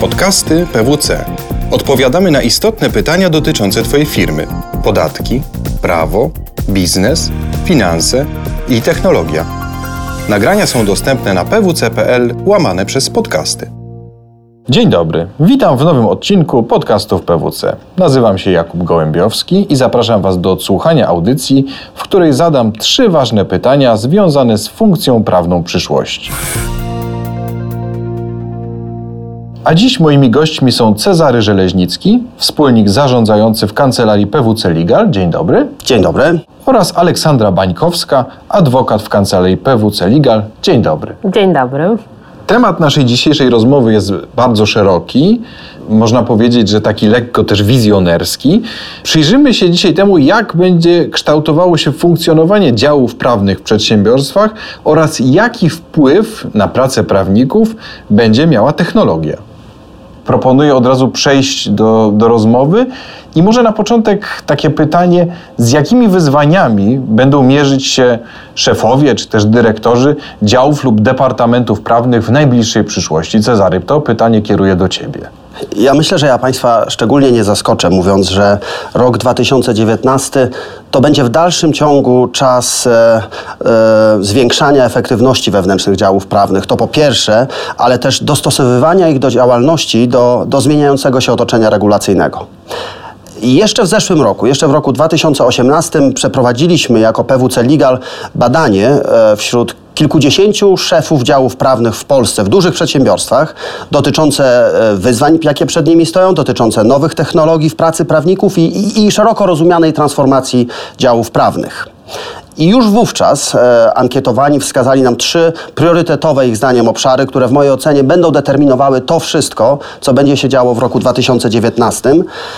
Podcasty PWC. Odpowiadamy na istotne pytania dotyczące Twojej firmy. Podatki, prawo, biznes, finanse i technologia. Nagrania są dostępne na pwc.pl/podcasty. Dzień dobry, witam w nowym odcinku podcastów PWC. Nazywam się Jakub Gołębiowski i zapraszam Was do odsłuchania audycji, w której zadam 3 ważne pytania związane z funkcją prawną przyszłości. A dziś moimi gośćmi są Cezary Żeleźnicki, wspólnik zarządzający w kancelarii PWC Legal. Dzień dobry. Dzień dobry. Oraz Aleksandra Bańkowska, adwokat w kancelarii PWC Legal. Dzień dobry. Dzień dobry. Temat naszej dzisiejszej rozmowy jest bardzo szeroki, można powiedzieć, że taki lekko też wizjonerski. Przyjrzymy się dzisiaj temu, jak będzie kształtowało się funkcjonowanie działów prawnych w przedsiębiorstwach oraz jaki wpływ na pracę prawników będzie miała technologia. Proponuję od razu przejść do rozmowy i może na początek takie pytanie, z jakimi wyzwaniami będą mierzyć się szefowie czy też dyrektorzy działów lub departamentów prawnych w najbliższej przyszłości? Cezary, to pytanie kieruję do Ciebie. Ja myślę, że ja Państwa szczególnie nie zaskoczę, mówiąc, że rok 2019 to będzie w dalszym ciągu czas zwiększania efektywności wewnętrznych działów prawnych. To po pierwsze, ale też dostosowywania ich do działalności, do zmieniającego się otoczenia regulacyjnego. I jeszcze w zeszłym roku, jeszcze w roku 2018 przeprowadziliśmy jako PWC Legal badanie wśród kilkudziesięciu szefów działów prawnych w Polsce, w dużych przedsiębiorstwach, dotyczące wyzwań, jakie przed nimi stoją, dotyczące nowych technologii w pracy prawników i szeroko rozumianej transformacji działów prawnych. I już wówczas ankietowani wskazali nam 3 priorytetowe ich zdaniem obszary, które w mojej ocenie będą determinowały to wszystko, co będzie się działo w roku 2019.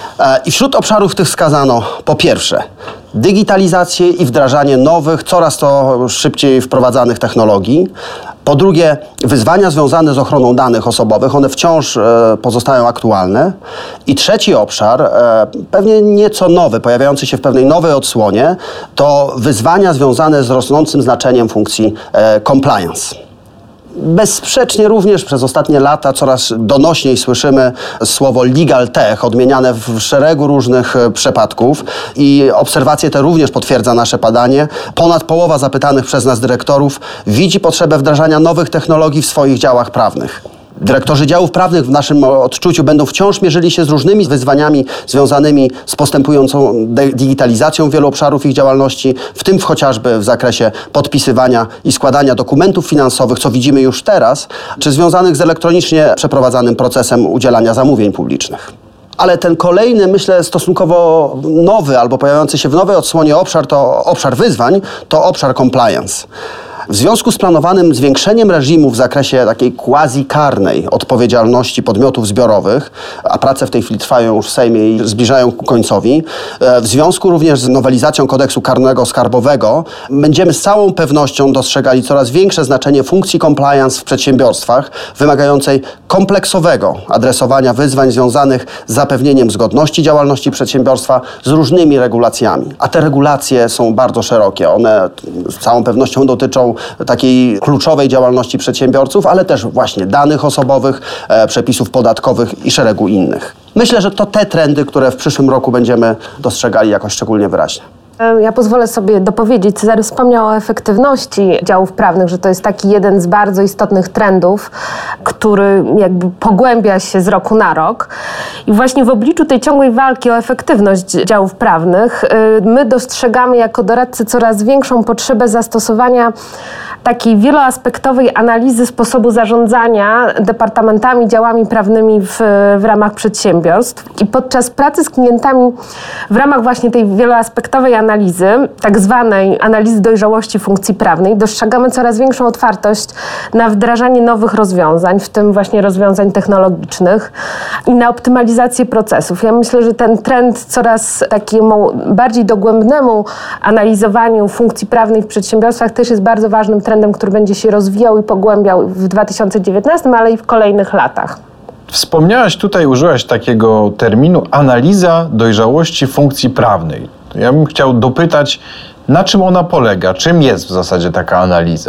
I wśród obszarów tych wskazano po pierwsze digitalizację i wdrażanie nowych, coraz to szybciej wprowadzanych technologii. Po drugie, wyzwania związane z ochroną danych osobowych, one wciąż pozostają aktualne. I trzeci obszar, pewnie nieco nowy, pojawiający się w pewnej nowej odsłonie, to wyzwania związane z rosnącym znaczeniem funkcji compliance. Bezsprzecznie również przez ostatnie lata coraz donośniej słyszymy słowo legal tech, odmieniane w szeregu różnych przypadków i obserwacje te również potwierdza nasze badanie. Ponad połowa zapytanych przez nas dyrektorów widzi potrzebę wdrażania nowych technologii w swoich działach prawnych. Dyrektorzy działów prawnych w naszym odczuciu będą wciąż mierzyli się z różnymi wyzwaniami związanymi z postępującą digitalizacją wielu obszarów ich działalności, w tym chociażby w zakresie podpisywania i składania dokumentów finansowych, co widzimy już teraz, czy związanych z elektronicznie przeprowadzanym procesem udzielania zamówień publicznych. Ale ten kolejny, myślę, stosunkowo nowy albo pojawiający się w nowej odsłonie obszar wyzwań, to obszar compliance. W związku z planowanym zwiększeniem reżimu w zakresie takiej quasi-karnej odpowiedzialności podmiotów zbiorowych, a prace w tej chwili trwają już w Sejmie i zbliżają ku końcowi, w związku również z nowelizacją kodeksu karnego skarbowego, będziemy z całą pewnością dostrzegali coraz większe znaczenie funkcji compliance w przedsiębiorstwach, wymagającej kompleksowego adresowania wyzwań związanych z zapewnieniem zgodności działalności przedsiębiorstwa z różnymi regulacjami. A te regulacje są bardzo szerokie. One z całą pewnością dotyczą takiej kluczowej działalności przedsiębiorców, ale też właśnie danych osobowych, przepisów podatkowych i szeregu innych. Myślę, że to te trendy, które w przyszłym roku będziemy dostrzegali jakoś szczególnie wyraźnie. Ja pozwolę sobie dopowiedzieć. Cezary wspomniał o efektywności działów prawnych, że to jest taki jeden z bardzo istotnych trendów, który jakby pogłębia się z roku na rok. I właśnie w obliczu tej ciągłej walki o efektywność działów prawnych my dostrzegamy jako doradcy coraz większą potrzebę zastosowania takiej wieloaspektowej analizy sposobu zarządzania departamentami, działami prawnymi w ramach przedsiębiorstw. I podczas pracy z klientami w ramach właśnie tej wieloaspektowej analizy, tak zwanej analizy dojrzałości funkcji prawnej, dostrzegamy coraz większą otwartość na wdrażanie nowych rozwiązań, w tym właśnie rozwiązań technologicznych i na optymalizację procesów. Ja myślę, że ten trend coraz takiemu bardziej dogłębnemu analizowaniu funkcji prawnej w przedsiębiorstwach też jest bardzo ważnym trendem, który będzie się rozwijał i pogłębiał w 2019, ale i w kolejnych latach. Wspomniałaś tutaj, użyłaś takiego terminu analiza dojrzałości funkcji prawnej. Ja bym chciał dopytać, na czym ona polega? Czym jest w zasadzie taka analiza?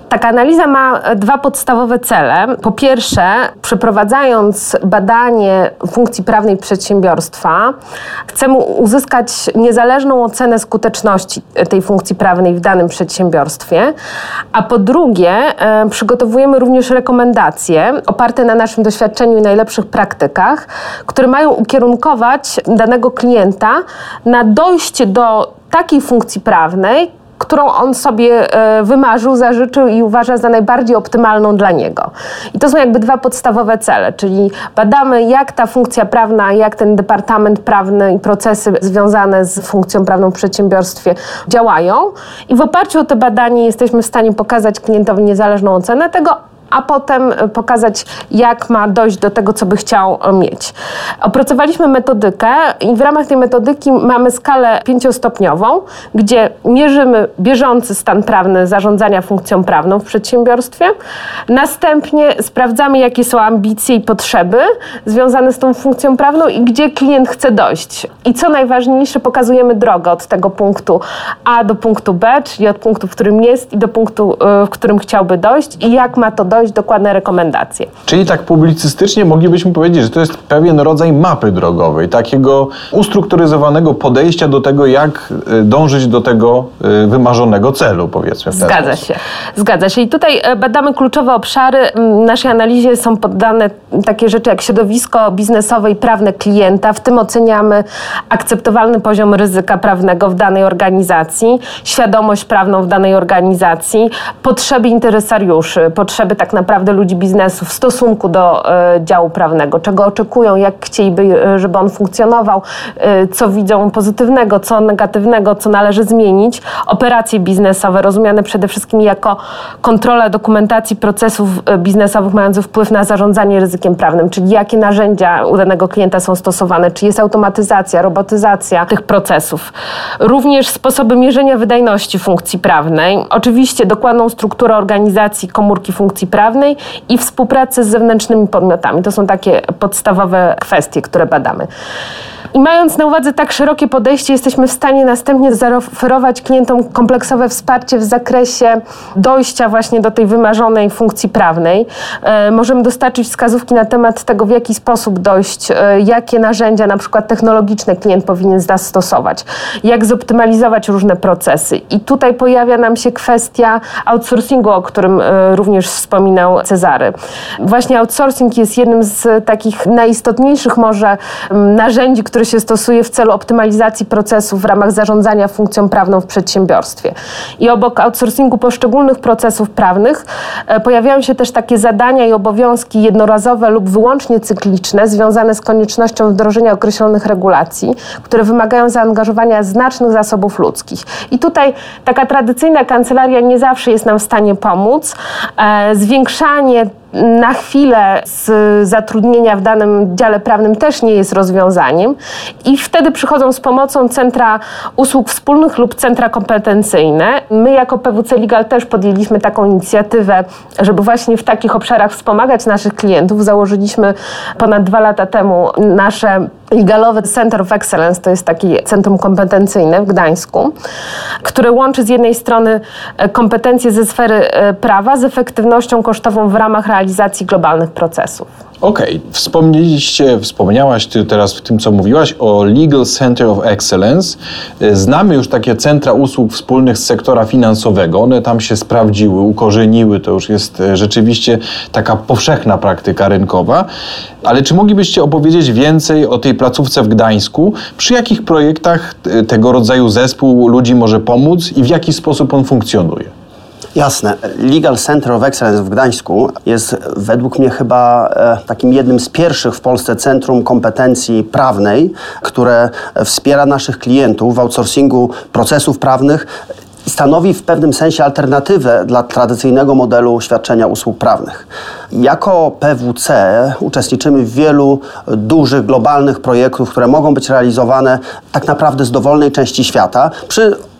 Taka analiza ma dwa podstawowe cele. Po pierwsze, przeprowadzając badanie funkcji prawnej przedsiębiorstwa, chcemy uzyskać niezależną ocenę skuteczności tej funkcji prawnej w danym przedsiębiorstwie, a po drugie, przygotowujemy również rekomendacje oparte na naszym doświadczeniu i najlepszych praktykach, które mają ukierunkować danego klienta na dojście do takiej funkcji prawnej, którą on sobie wymarzył, zażyczył i uważa za najbardziej optymalną dla niego. I to są jakby dwa podstawowe cele, czyli badamy, jak ta funkcja prawna, jak ten departament prawny i procesy związane z funkcją prawną w przedsiębiorstwie działają i w oparciu o te badanie jesteśmy w stanie pokazać klientowi niezależną ocenę tego, a potem pokazać, jak ma dojść do tego, co by chciał mieć. Opracowaliśmy metodykę i w ramach tej metodyki mamy skalę 5-stopniową, gdzie mierzymy bieżący stan prawny zarządzania funkcją prawną w przedsiębiorstwie. Następnie sprawdzamy, jakie są ambicje i potrzeby związane z tą funkcją prawną i gdzie klient chce dojść. I co najważniejsze, pokazujemy drogę od tego punktu A do punktu B, czyli od punktu, w którym jest i do punktu, w którym chciałby dojść i jak ma to dojść, dokładne rekomendacje. Czyli tak publicystycznie moglibyśmy powiedzieć, że to jest pewien rodzaj mapy drogowej, takiego ustrukturyzowanego podejścia do tego, jak dążyć do tego wymarzonego celu, powiedzmy. Zgadza się. I tutaj badamy kluczowe obszary. W naszej analizie są poddane takie rzeczy jak środowisko biznesowe i prawne klienta. W tym oceniamy akceptowalny poziom ryzyka prawnego w danej organizacji, świadomość prawną w danej organizacji, potrzeby interesariuszy, potrzeby tak naprawdę ludzi biznesu w stosunku do działu prawnego, czego oczekują, jak chcieliby, żeby on funkcjonował, co widzą pozytywnego, co negatywnego, co należy zmienić. Operacje biznesowe, rozumiane przede wszystkim jako kontrola dokumentacji procesów biznesowych mających wpływ na zarządzanie ryzykiem prawnym, czyli jakie narzędzia u danego klienta są stosowane, czy jest automatyzacja, robotyzacja tych procesów. Również sposoby mierzenia wydajności funkcji prawnej, oczywiście dokładną strukturę organizacji komórki funkcji prawnej i współpracy z zewnętrznymi podmiotami. To są takie podstawowe kwestie, które badamy. I mając na uwadze tak szerokie podejście, jesteśmy w stanie następnie zaoferować klientom kompleksowe wsparcie w zakresie dojścia właśnie do tej wymarzonej funkcji prawnej. Możemy dostarczyć wskazówki na temat tego, w jaki sposób dojść, jakie narzędzia, na przykład technologiczne, klient powinien zastosować, jak zoptymalizować różne procesy. I tutaj pojawia nam się kwestia outsourcingu, o którym również wspominał Cezary. Właśnie outsourcing jest jednym z takich najistotniejszych może narzędzi, które się stosuje w celu optymalizacji procesów w ramach zarządzania funkcją prawną w przedsiębiorstwie. I obok outsourcingu poszczególnych procesów prawnych pojawiają się też takie zadania i obowiązki jednorazowe lub wyłącznie cykliczne związane z koniecznością wdrożenia określonych regulacji, które wymagają zaangażowania znacznych zasobów ludzkich. I tutaj taka tradycyjna kancelaria nie zawsze jest nam w stanie pomóc. Zwiększanie na chwilę z zatrudnienia w danym dziale prawnym też nie jest rozwiązaniem i wtedy przychodzą z pomocą centra usług wspólnych lub centra kompetencyjne. My jako PWC Legal też podjęliśmy taką inicjatywę, żeby właśnie w takich obszarach wspomagać naszych klientów. Założyliśmy ponad 2 lata temu nasze Legalowe Center of Excellence, to jest takie centrum kompetencyjne w Gdańsku, które łączy z jednej strony kompetencje ze sfery prawa z efektywnością kosztową w ramach realizacji globalnych procesów. Okej. Wspomniałaś ty teraz w tym, co mówiłaś o Legal Center of Excellence. Znamy już takie centra usług wspólnych z sektora finansowego. One tam się sprawdziły, ukorzeniły. To już jest rzeczywiście taka powszechna praktyka rynkowa. Ale czy moglibyście opowiedzieć więcej o tej placówce w Gdańsku? Przy jakich projektach tego rodzaju zespół ludzi może pomóc i w jaki sposób on funkcjonuje? Jasne. Legal Center of Excellence w Gdańsku jest według mnie chyba takim jednym z pierwszych w Polsce centrum kompetencji prawnej, które wspiera naszych klientów w outsourcingu procesów prawnych. Stanowi w pewnym sensie alternatywę dla tradycyjnego modelu świadczenia usług prawnych. Jako PWC uczestniczymy w wielu dużych, globalnych projektów, które mogą być realizowane tak naprawdę z dowolnej części świata przy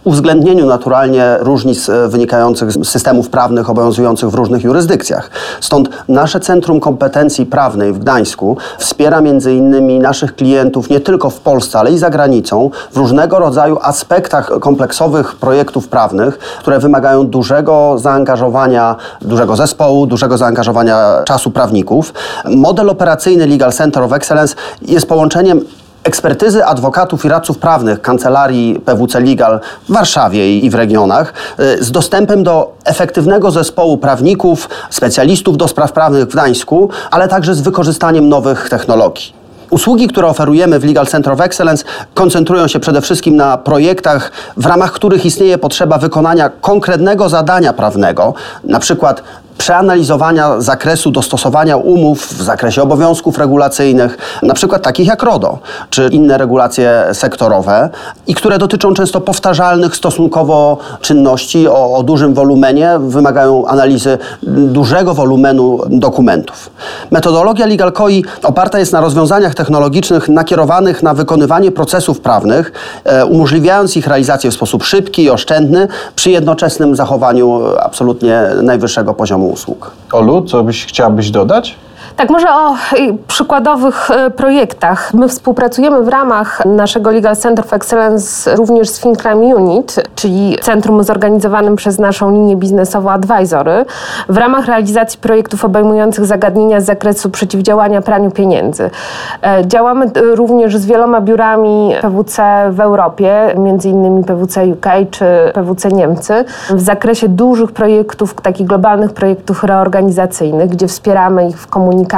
uwzględnieniu naturalnie różnic wynikających z systemów prawnych obowiązujących w różnych jurysdykcjach. Stąd nasze Centrum Kompetencji Prawnej w Gdańsku wspiera między innymi naszych klientów nie tylko w Polsce, ale i za granicą w różnego rodzaju aspektach kompleksowych projektów prawnych, które wymagają dużego zaangażowania, dużego zespołu, dużego zaangażowania czasu prawników. Model operacyjny Legal Center of Excellence jest połączeniem ekspertyzy adwokatów i radców prawnych kancelarii PwC Legal w Warszawie i w regionach z dostępem do efektywnego zespołu prawników, specjalistów do spraw prawnych w Gdańsku, ale także z wykorzystaniem nowych technologii. Usługi, które oferujemy w Legal Center of Excellence, koncentrują się przede wszystkim na projektach, w ramach których istnieje potrzeba wykonania konkretnego zadania prawnego, na przykład przeanalizowania zakresu dostosowania umów w zakresie obowiązków regulacyjnych, na przykład takich jak RODO, czy inne regulacje sektorowe i które dotyczą często powtarzalnych stosunkowo czynności o dużym wolumenie, wymagają analizy dużego wolumenu dokumentów. Metodologia Legal COI oparta jest na rozwiązaniach technologicznych nakierowanych na wykonywanie procesów prawnych, umożliwiając ich realizację w sposób szybki i oszczędny, przy jednoczesnym zachowaniu absolutnie najwyższego poziomu usług. Olu, co chciałabyś dodać? Tak, może o przykładowych projektach. My współpracujemy w ramach naszego Legal Center of Excellence również z FinCrime Unit, czyli centrum zorganizowanym przez naszą linię biznesową Advisory, w ramach realizacji projektów obejmujących zagadnienia z zakresu przeciwdziałania praniu pieniędzy. Działamy również z wieloma biurami PwC w Europie, między innymi PwC UK czy PwC Niemcy, w zakresie dużych projektów, takich globalnych projektów reorganizacyjnych, gdzie wspieramy ich w komunikacji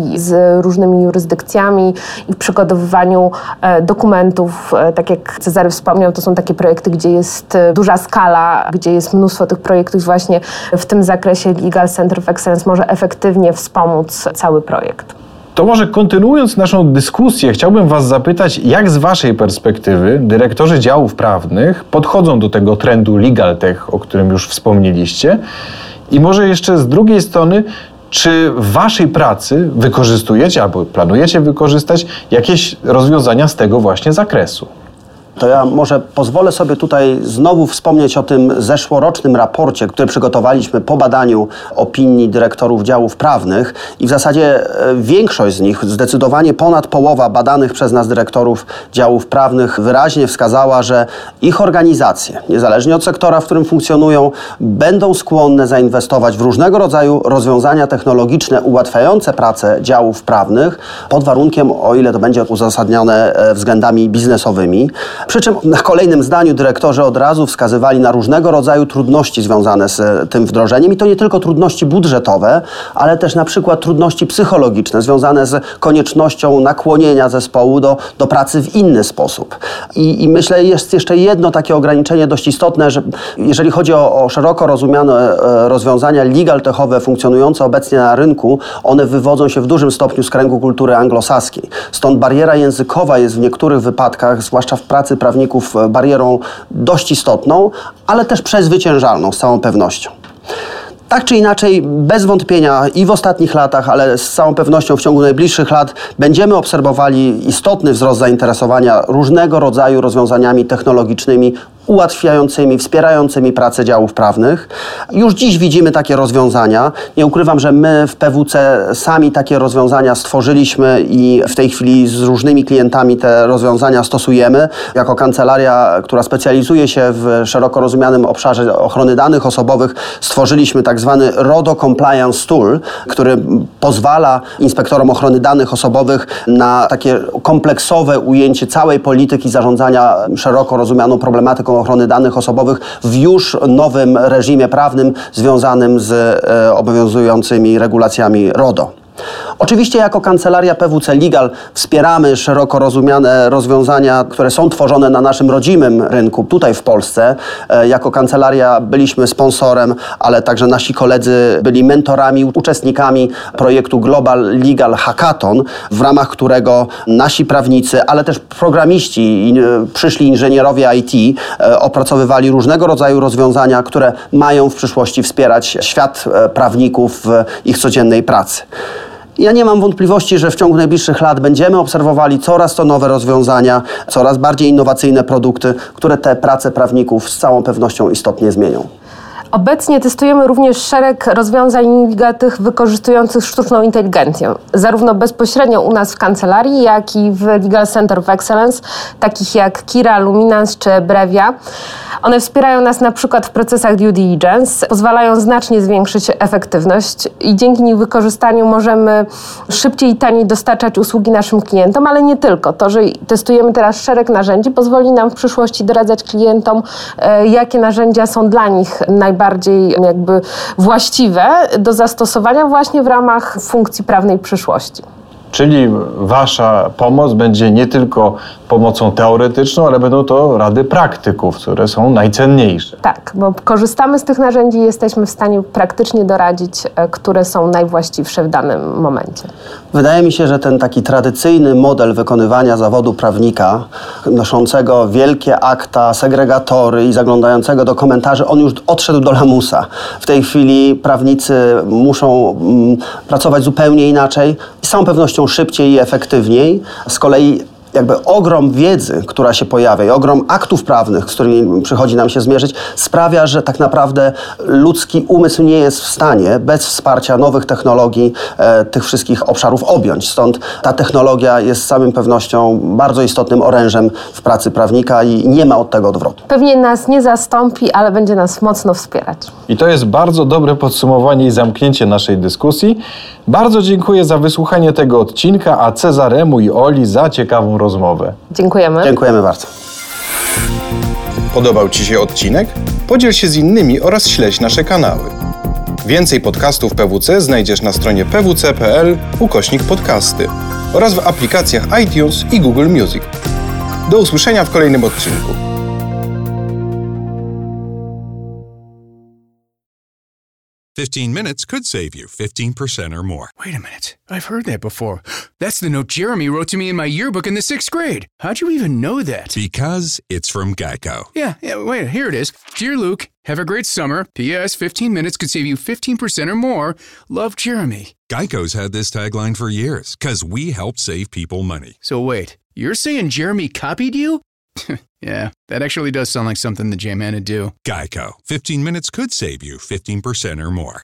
z różnymi jurysdykcjami i w przygotowywaniu dokumentów. Tak jak Cezary wspomniał, to są takie projekty, gdzie jest duża skala, gdzie jest mnóstwo tych projektów. Właśnie w tym zakresie Legal Center of Excellence może efektywnie wspomóc cały projekt. To może kontynuując naszą dyskusję, chciałbym Was zapytać, jak z Waszej perspektywy dyrektorzy działów prawnych podchodzą do tego trendu Legal Tech, o którym już wspomnieliście? I może jeszcze z drugiej strony, czy w Waszej pracy wykorzystujecie albo planujecie wykorzystać jakieś rozwiązania z tego właśnie zakresu? To ja może pozwolę sobie tutaj znowu wspomnieć o tym zeszłorocznym raporcie, który przygotowaliśmy po badaniu opinii dyrektorów działów prawnych i w zasadzie większość z nich, zdecydowanie ponad połowa badanych przez nas dyrektorów działów prawnych wyraźnie wskazała, że ich organizacje, niezależnie od sektora, w którym funkcjonują, będą skłonne zainwestować w różnego rodzaju rozwiązania technologiczne ułatwiające pracę działów prawnych pod warunkiem, o ile to będzie uzasadnione względami biznesowymi. Przy czym na kolejnym zdaniu dyrektorzy od razu wskazywali na różnego rodzaju trudności związane z tym wdrożeniem i to nie tylko trudności budżetowe, ale też na przykład trudności psychologiczne związane z koniecznością nakłonienia zespołu do pracy w inny sposób. I myślę, jest jeszcze jedno takie ograniczenie dość istotne, że jeżeli chodzi o szeroko rozumiane rozwiązania legal techowe funkcjonujące obecnie na rynku, one wywodzą się w dużym stopniu z kręgu kultury anglosaskiej. Stąd bariera językowa jest w niektórych wypadkach, zwłaszcza w pracy prawników, barierą dość istotną, ale też przezwyciężalną z całą pewnością. Tak czy inaczej, bez wątpienia i w ostatnich latach, ale z całą pewnością w ciągu najbliższych lat będziemy obserwowali istotny wzrost zainteresowania różnego rodzaju rozwiązaniami technologicznymi ułatwiającymi, wspierającymi pracę działów prawnych. Już dziś widzimy takie rozwiązania. Nie ukrywam, że my w PwC sami takie rozwiązania stworzyliśmy i w tej chwili z różnymi klientami te rozwiązania stosujemy. Jako kancelaria, która specjalizuje się w szeroko rozumianym obszarze ochrony danych osobowych, stworzyliśmy tak zwany RODO Compliance Tool, który pozwala inspektorom ochrony danych osobowych na takie kompleksowe ujęcie całej polityki zarządzania szeroko rozumianą problematyką ochrony danych osobowych w już nowym reżimie prawnym związanym z obowiązującymi regulacjami RODO. Oczywiście jako kancelaria PwC Legal wspieramy szeroko rozumiane rozwiązania, które są tworzone na naszym rodzimym rynku, tutaj w Polsce. Jako kancelaria byliśmy sponsorem, ale także nasi koledzy byli mentorami, uczestnikami projektu Global Legal Hackathon, w ramach którego nasi prawnicy, ale też programiści, przyszli inżynierowie IT opracowywali różnego rodzaju rozwiązania, które mają w przyszłości wspierać świat prawników w ich codziennej pracy. Ja nie mam wątpliwości, że w ciągu najbliższych lat będziemy obserwowali coraz to nowe rozwiązania, coraz bardziej innowacyjne produkty, które te prace prawników z całą pewnością istotnie zmienią. Obecnie testujemy również szereg rozwiązań legatych wykorzystujących sztuczną inteligencję, zarówno bezpośrednio u nas w kancelarii, jak i w Legal Center of Excellence, takich jak Kira, Luminance czy Brevia. One wspierają nas na przykład w procesach due diligence, pozwalają znacznie zwiększyć efektywność i dzięki ich wykorzystaniu możemy szybciej i taniej dostarczać usługi naszym klientom, ale nie tylko. To, że testujemy teraz szereg narzędzi, pozwoli nam w przyszłości doradzać klientom, jakie narzędzia są dla nich najbardziej jakby właściwe do zastosowania właśnie w ramach funkcji prawnej przyszłości. Czyli wasza pomoc będzie nie tylko pomocą teoretyczną, ale będą to rady praktyków, które są najcenniejsze. Tak, bo korzystamy z tych narzędzi i jesteśmy w stanie praktycznie doradzić, które są najwłaściwsze w danym momencie. Wydaje mi się, że ten taki tradycyjny model wykonywania zawodu prawnika, noszącego wielkie akta, segregatory i zaglądającego do komentarzy, on już odszedł do lamusa. W tej chwili prawnicy muszą pracować zupełnie inaczej, z całą pewnością szybciej i efektywniej. Z kolei jakby ogrom wiedzy, która się pojawia i ogrom aktów prawnych, z którymi przychodzi nam się zmierzyć, sprawia, że tak naprawdę ludzki umysł nie jest w stanie bez wsparcia nowych technologii tych wszystkich obszarów objąć. Stąd ta technologia jest z całą pewnością bardzo istotnym orężem w pracy prawnika i nie ma od tego odwrotu. Pewnie nas nie zastąpi, ale będzie nas mocno wspierać. I to jest bardzo dobre podsumowanie i zamknięcie naszej dyskusji. Bardzo dziękuję za wysłuchanie tego odcinka, a Cezaremu i Oli za ciekawą rozmowę. Dziękujemy. Dziękujemy bardzo. Podobał Ci się odcinek? Podziel się z innymi oraz śledź nasze kanały. Więcej podcastów PWC znajdziesz na stronie pwc.pl/podcasty oraz w aplikacjach iTunes i Google Music. Do usłyszenia w kolejnym odcinku. "15 minutes could save you 15% or more." Wait a minute. I've heard that before. That's the note Jeremy wrote to me in my yearbook in the 6th grade. How'd you even know that? Because it's from Geico. Yeah, wait, here it is. Dear Luke, have a great summer. P.S. 15 minutes could save you 15% or more. Love, Jeremy. Geico's had this tagline for years, 'cause we help save people money. So wait, you're saying Jeremy copied you? Yeah, that actually does sound like something the J-Man would do. Geico. 15 minutes could save you 15% or more.